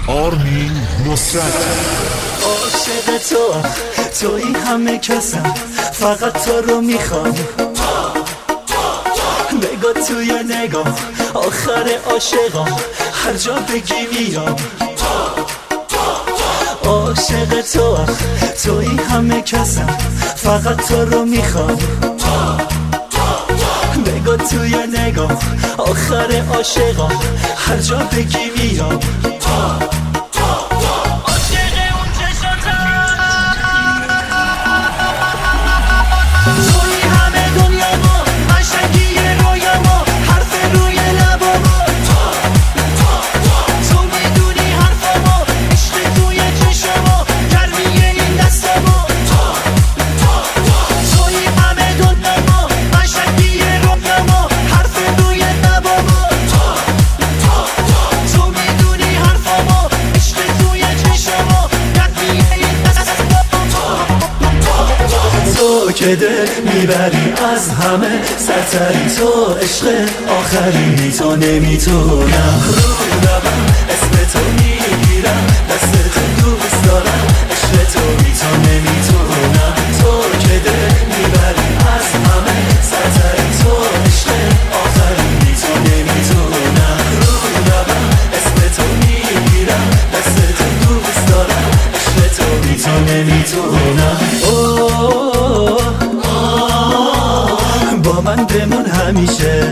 آرمین نصرت. عاشق توی همه کسم، فقط تو رو میخوام. نگاه توی نگاه آخر عاشقام، هر جا بگی میام. عاشق توی همه کسم، فقط تو رو میخوام. نگاه توی نگاه آخر عاشقام، هر جا بگی میام. که دل میبری از همه سرتری، تو عشق آخری، تو نمیتونم رو روم اسم تو میگیرم، دست تو دوست دارم، عشق تو نمیتونم. تو که دل میبری از همه سرتری، تو عشق آخری، تو نمیتونم رو روم اسم تو میگیرم، دست تو دوست دارم، عشق تو نمیتونم. با من بمون همیشه،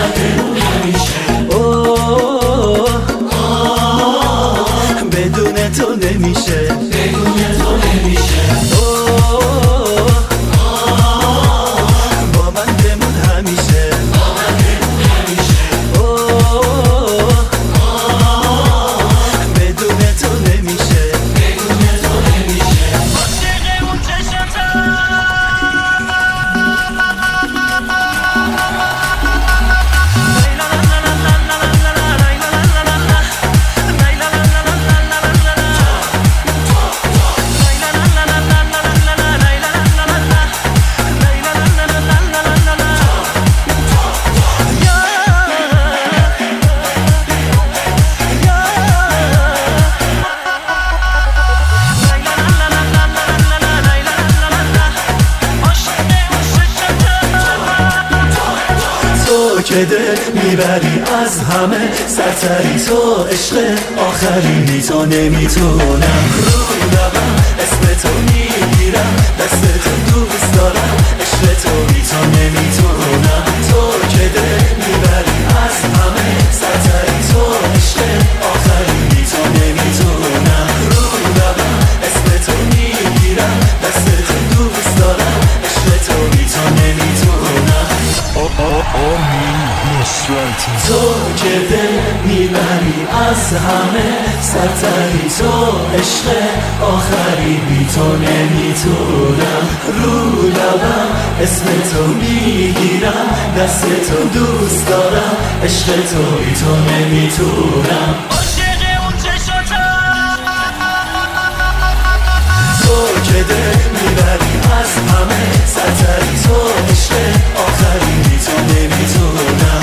بدون تو نمیشه، با من بمون همیشه، بدون تو نمیشه. که دل میبری از همه سرتری، تو عشق آخری، تو نمیتونم رو روم اسم تو میگیرم، دست تو دوست دارم، عشق تو نمیتونم. تو که دل میبری از همه سرتری، تو عشق آخری، تو نمیتونم رو روم اسم تو میگیرم، دست تو دوست دارم، عشق تو نمیتونم. تو که دل میبری از همه سرتری، تو عشق آخری، بی تو نمیتونم رو لبم اسم تو میگیرم، دست تو دوست دارم، عشق تو نمیتونم. تو که دل میبری از همه سرتری، تو عشق آخری، تو نمیتونم